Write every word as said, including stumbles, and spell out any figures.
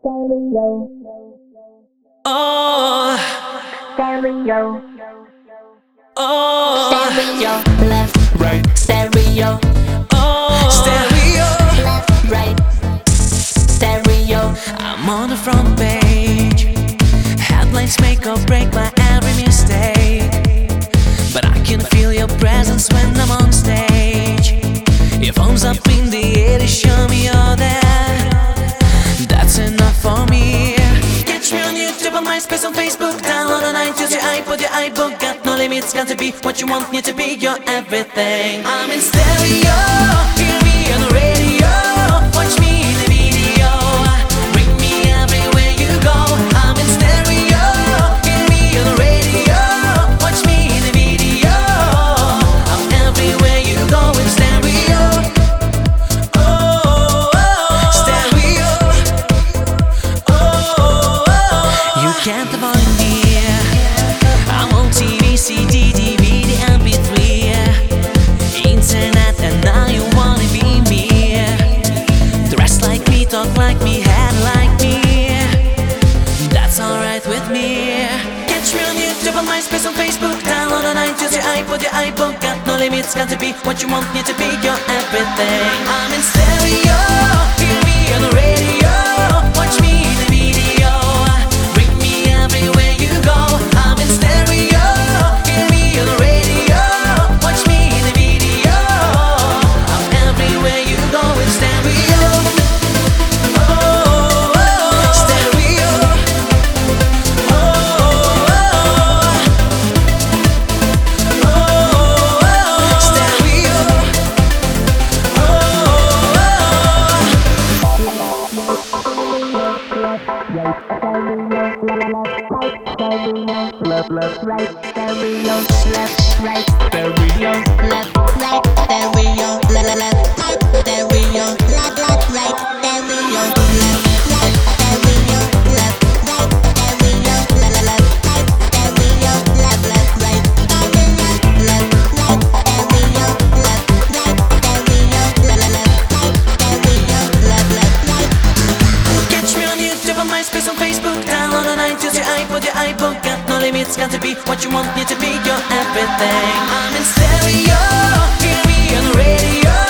stereo, Oh, stereo, oh, stereo, left, right, stereo, oh, stereo. left, right, stereo. I'm on the front page. Headlines make or break my every mistake. But I can feel your presence when I'm on stage. Your phone's up in the air to show me you're there. That's enough for me. Catch me on YouTube, on MySpace, on Facebook. Download on iTunes, your iPod, your iPod. Got no limits, got to be what you want me to be. You're everything. I'm in stereo. Hear me on the radio. Watch me in the video. Bring me everywhere you go. I'm in stereo. Hear me on the radio. Watch me in the video. I'm everywhere you go in stereo. Oh, oh, stereo. Oh, oh, you can't avoid me. I'm on T V, C D, D V D, M P three, internet, and now you wanna be me. Dress like me, talk like me, head like me. That's alright with me. Catch me on YouTube, on MySpace, on Facebook. Download on iTunes, your iPod, your iPod. Got no limits, got to be what you want me to be. You're everything. I'm in stereo. Hear me on the radio. Watch me in the video. Bring me everywhere you go. I'm in stereo. Hear me on the radio. Watch me in the video. I'm everywhere you go in stereo. Oh, oh, stereo. Oh, oh, oh, stereo. Left, left, right, stereo, left, right, stereo, left, right, stereo, left, left, right, stereo, left, left, right, stereo, left, right, stereo, left, right, stereo, left, left, right, stereo, left, left, right, stereo, left, right, stereo, left, right, stereo, left, left, right, stereo, left, left, right. Catch me on YouTube, on MySpace, on Facebook. Download on iTunes, your iPod, your iPod. Got no limits, got to be what you want me to be. You're everything. I'm in stereo. Hear me on the radio.